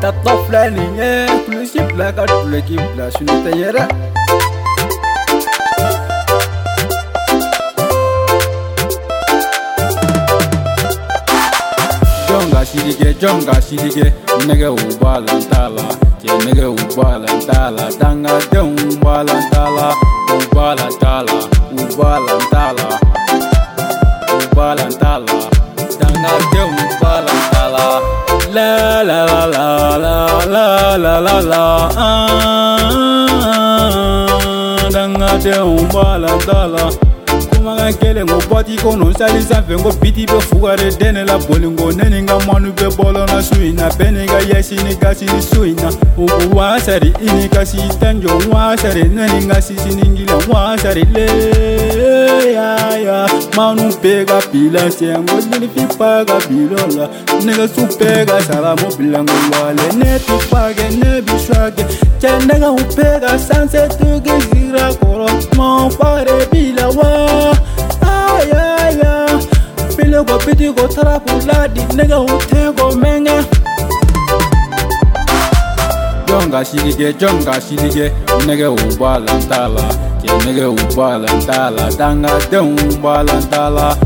ta top line ye plus black at black plus une tayera jonga shirige nigga ubalantala ke nigga ubalantala danga de ubalantala danga de ubalantala la la la la la la la la la danga de ubalantala kele ngo boti kono sali sanfe ngo biti be fugare dene la bolingo neni nga manu be bolo na suina pene nga yesi ni gasi ni suina uku wasari ini kasi tanjo wasari neni nga sisi ningila wasari le ya manu pega pila sengo nini fipaga bilola nega su pega salamo bilango wale neti page ne biswage chenega upega sanse tuge zira koro mon pare bila wa go piti go trapula di nega utego menge jonga shirige nega ubalantala ke nega ubalantala danga de ubalantala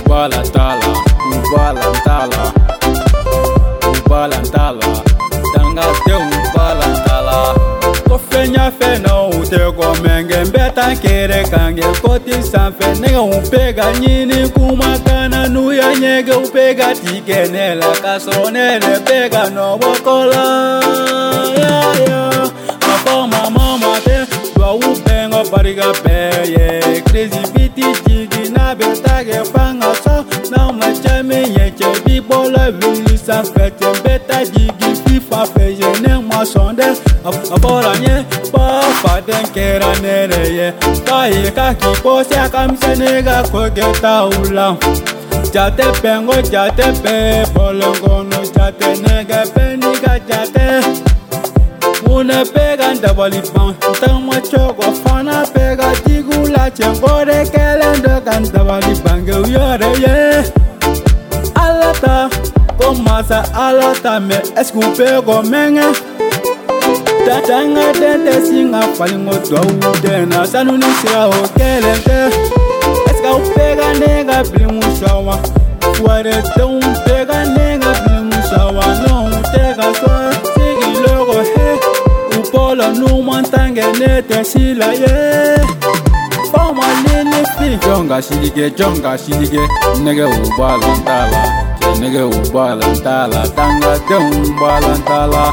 danga de ubalantala fenya fena utego menge mbeta kere kange koti sanfe nega upega nyini kumakana nuya nyege upega tikenela kasronele pega no bokola ya mama te dwa upenga pariga peye crazy biti jigi na betage fanga so na machame yeche bibola vili sanfe mbeta jigi fifa feje ne mo sonde aporanye pa faden kera nereye kai ka kipo sia kamse nega kogeta ula jate pengo jate pe bolongo no jate nega peniga jate una pega ndabali pan tamo chogo fana pega tigula chengore kelendo kandabali bange uyore ye alata komasa alata me eskupe go menge tanga dente singa falingo dou dena sanuni sira okelente eska upega nega blimu shawa fuare don pega nega blimu shawa no tega so sigi logo he upolo no mantange nete sila ye fama nene fi jonga shirige nega ubalantala ke nega ubalantala tanga de ubalantala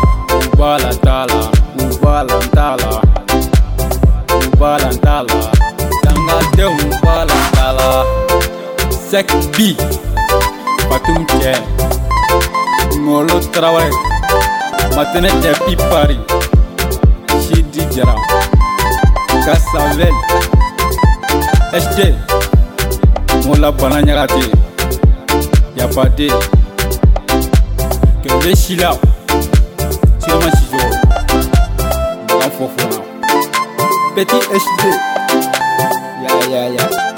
danga de ubalantala sek bi patum che ngolo trawe matene te pipari shidi jara kasavel este mola bananya gati ya pate ke veshila sirama sijo Petit HD. Ya.